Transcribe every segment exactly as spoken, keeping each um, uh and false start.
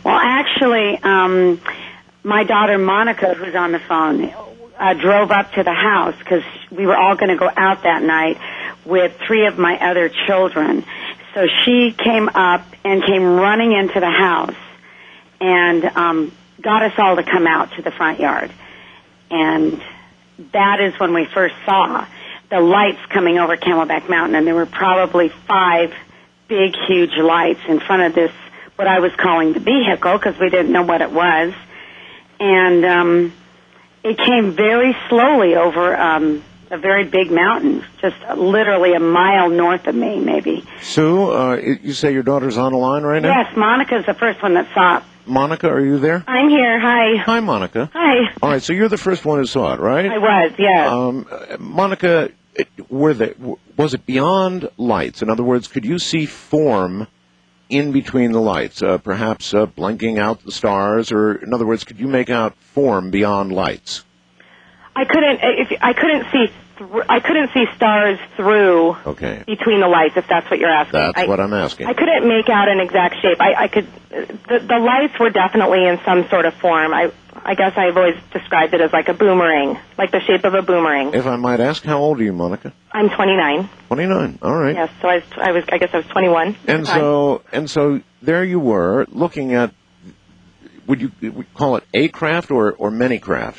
Well, actually, um, my daughter Monica, who's on the phone, uh, drove up to the house because we were all going to go out that night with three of my other children. So she came up and came running into the house and um, got us all to come out to the front yard. And that is when we first saw the lights coming over Camelback Mountain, and there were probably five big, huge lights in front of this, what I was calling the vehicle, because we didn't know what it was. And um, it came very slowly over um, a very big mountain, just literally a mile north of me, maybe. Sue, uh, you say your daughter's on the line right now? Yes, Monica's the first one that saw it. Monica, are you there? I'm here. Hi. Hi, Monica. Hi. All right, so you're the first one who saw it, right? I was, yes. Um, Monica, it, were they, was it beyond lights? In other words, could you see form in between the lights, uh, perhaps uh, blinking out the stars, or in other words, could you make out form beyond lights? I couldn't. If I couldn't see, th- I couldn't see stars through. Okay. Between the lights, if that's what you're asking. That's I, what I'm asking. I couldn't make out an exact shape. I, I could. The, the lights were definitely in some sort of form. I, I guess I've always described it as like a boomerang, like the shape of a boomerang. If I might ask, how old are you, Monica? I'm twenty-nine. twenty-nine. All right. Yes. So I was. I was. I guess I was twenty-one. And so, and so, there you were looking at. Would you, would you call it a craft or or many craft?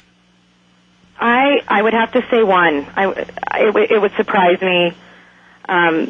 I I would have to say one. I, I it, would- it would surprise me um,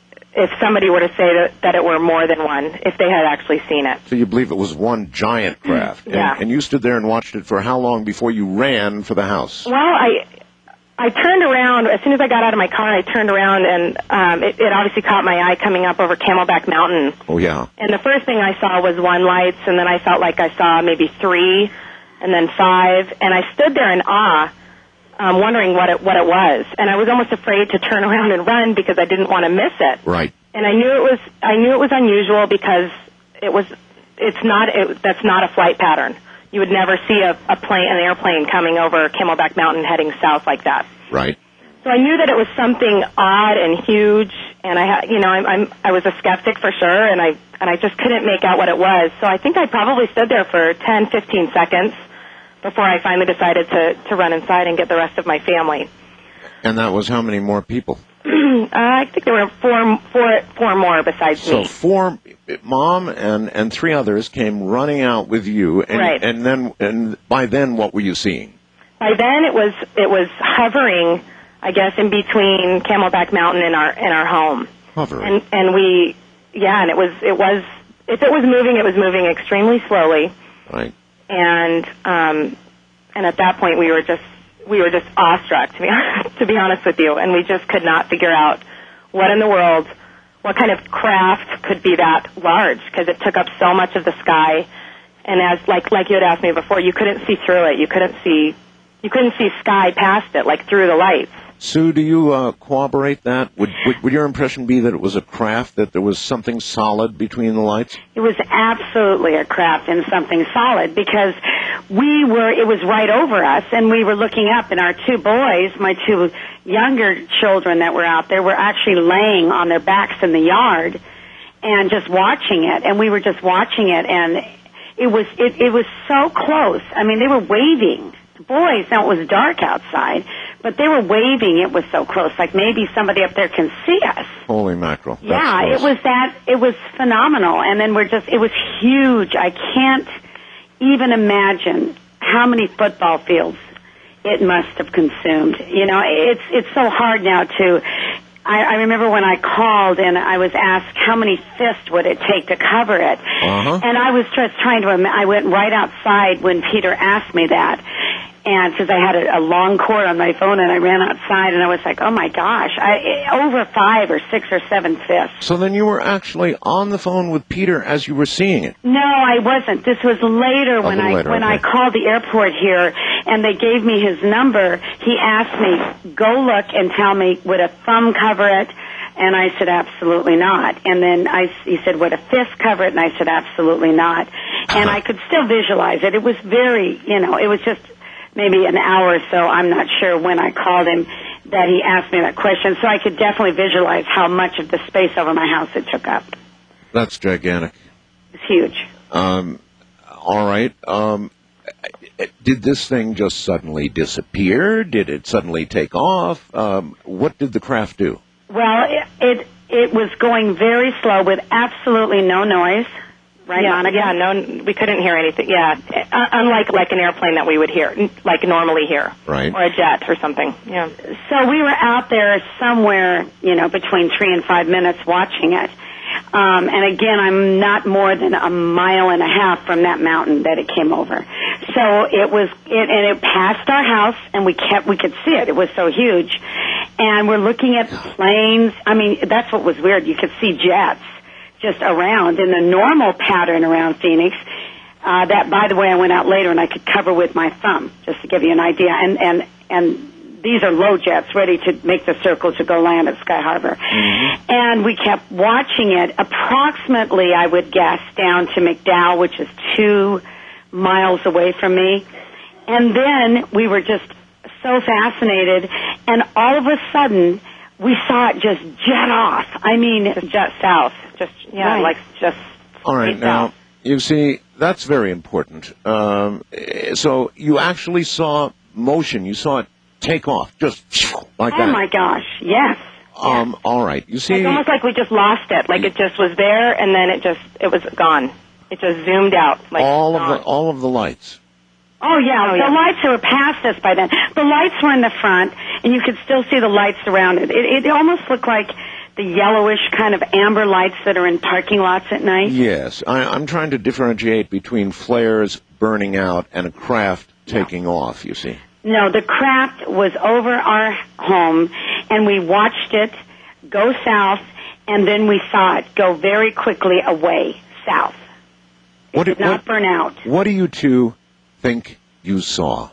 if somebody were to say that, that it were more than one, if they had actually seen it. So you believe it was one giant craft? Yeah. And, and you stood there and watched it for how long before you ran for the house? Well, I I turned around as soon as I got out of my car. I turned around and um, it, it obviously caught my eye coming up over Camelback Mountain. Oh yeah. And the first thing I saw was one lights, and then I felt like I saw maybe three, and then five, and I stood there in awe, um, wondering what it what it was, and I was almost afraid to turn around and run because I didn't want to miss it. Right. And I knew it was I knew it was unusual because it was it's not it, that's not a flight pattern. You would never see a, a plane an airplane coming over Camelback Mountain heading south like that. Right. So I knew that it was something odd and huge, and I had, you know, I'm, I'm I was a skeptic for sure, and I and I just couldn't make out what it was. So I think I probably stood there for ten, fifteen seconds before I finally decided to to run inside and get the rest of my family. And that was how many more people? uh, I think there were four, four, four more besides So me. four, mom and and three others came running out with you, and Right. and then and by then what were you seeing? By then, it was it was hovering, I guess, in between Camelback Mountain and our and our home. Hovering. And and we, yeah, and it was it was if it was moving, it was moving extremely slowly. Right. And um, and at that point, we were just we were just awestruck, to be to be honest with you, and we just could not figure out what in the world, what kind of craft could be that large, because it took up so much of the sky. And as like like you had asked me before, you couldn't see through it. You couldn't see you couldn't see sky past it, like through the lights. Sue, do you uh, corroborate that? Would, would would your impression be that it was a craft, that there was something solid between the lights? It was absolutely a craft and something solid because we were, it was right over us and we were looking up and our two boys, my two younger children that were out there were actually laying on their backs in the yard and just watching it, and we were just watching it, and it was, it, it was so close. I mean, they were waving. Boys, now it was dark outside, but they were waving. It was so close, like maybe somebody up there can see us. Holy mackerel. That's Yeah, close. it was that, it was phenomenal. And then we're just, it was huge. I can't even imagine how many football fields it must have consumed. You know, it's, it's so hard now to, I, I remember when I called and I was asked how many fists would it take to cover it. Uh-huh. And I was just trying to, I went right outside when Peter asked me that. And because I had a, a long cord on my phone, and I ran outside, and I was like, "Oh my gosh, I, over five or six or seven fists." So then you were actually on the phone with Peter as you were seeing it. No, I wasn't. This was later when I later, when okay. I called the airport here, and they gave me his number. He asked me, "Go look and tell me, would a thumb cover it?" And I said, absolutely not. And then I, he said, would a fist cover it? And I said, absolutely not. And I could still visualize it. It was very, you know, it was just maybe an hour or so, I'm not sure when I called him, that he asked me that question. So I could definitely visualize how much of the space over my house it took up. That's gigantic. It's huge. Um, All right. Um, did this thing just suddenly disappear? Did it suddenly take off? Um, what did the craft do? Well, it, it it was going very slow with absolutely no noise. Right, yeah, Monica? Yeah, no, we couldn't hear anything. Yeah, uh, unlike like an airplane that we would hear, like normally hear, right? Or a jet or something. Yeah. So we were out there somewhere, you know, between three and five minutes watching it. Um, and again, I'm not more than a mile and a half from that mountain that it came over. So it was, it, and it passed our house, and we kept, we could see it. It was so huge, and we're looking at planes. I mean, that's what was weird. You could see jets just around in the normal pattern around Phoenix. Uh, that, by the way, I went out later and I could cover with my thumb, just to give you an idea. And and and these are low jets ready to make the circle to go land at Sky Harbor. Mm-hmm. And we kept watching it approximately, I would guess, down to McDowell, which is two miles away from me. And then we were just so fascinated, and all of a sudden, we saw it just jet off. I mean, just jet south. Just, yeah, right. like just... All right, now, south. You see, that's very important. Um, so you actually saw motion. You saw it take off, just like oh that. Oh, my gosh, yes. Um, yes. All right, you see... It's almost like we just lost it. Like it just was there, and then it just, it was gone. It just zoomed out. Like all gone. of the all of the lights. Oh, yeah, oh, the yeah. lights were past us by then. The lights were in the front, and you could still see the lights around it. It, it almost looked like the yellowish kind of amber lights that are in parking lots at night. Yes, I, I'm trying to differentiate between flares burning out and a craft taking no. off, you see. No, the craft was over our home, and we watched it go south, and then we saw it go very quickly away south. It What did do, not what, burn out. What do you two think you saw?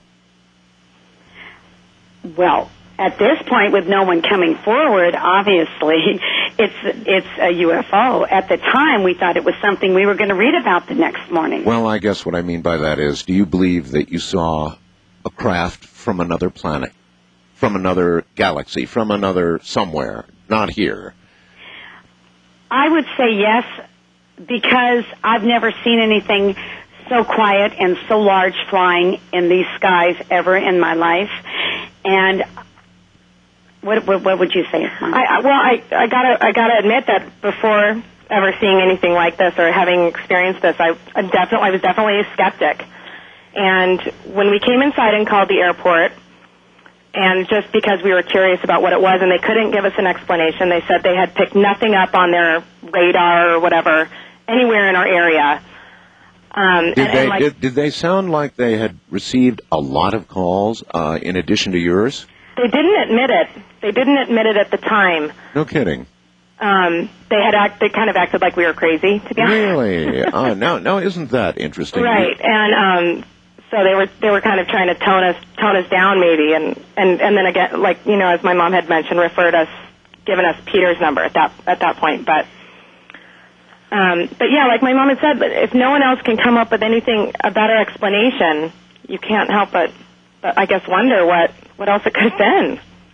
Well, at this point, with no one coming forward, obviously, it's it's a U F O. At the time, we thought it was something we were going to read about the next morning. Well, I guess what I mean by that is, do you believe that you saw a craft from another planet, from another galaxy, from another somewhere, not here? I would say yes, because I've never seen anything so quiet and so large flying in these skies ever in my life. And what what, what would you say? I, I, well, I, I gotta I gotta admit that before ever seeing anything like this or having experienced this, I, I definitely I was definitely a skeptic. And when we came inside and called the airport, and just because we were curious about what it was, and they couldn't give us an explanation, they said they had picked nothing up on their radar or whatever anywhere in our area. Um, did, and, they, and like, did, did they sound like they had received a lot of calls uh, in addition to yours? They didn't admit it. They didn't admit it at the time. No kidding. Um, they had act, they kind of acted like we were crazy, to be honest. Really? uh, now, now, isn't that interesting? Right, and um, so they were they were kind of trying to tone us tone us down, maybe, and, and, and then again, like you know, as my mom had mentioned, referred us, given us Peter's number at that at that point, but. Um, but yeah, like my mom had said, but if no one else can come up with anything, a better explanation, you can't help but, but I guess, wonder what, what else it could have been.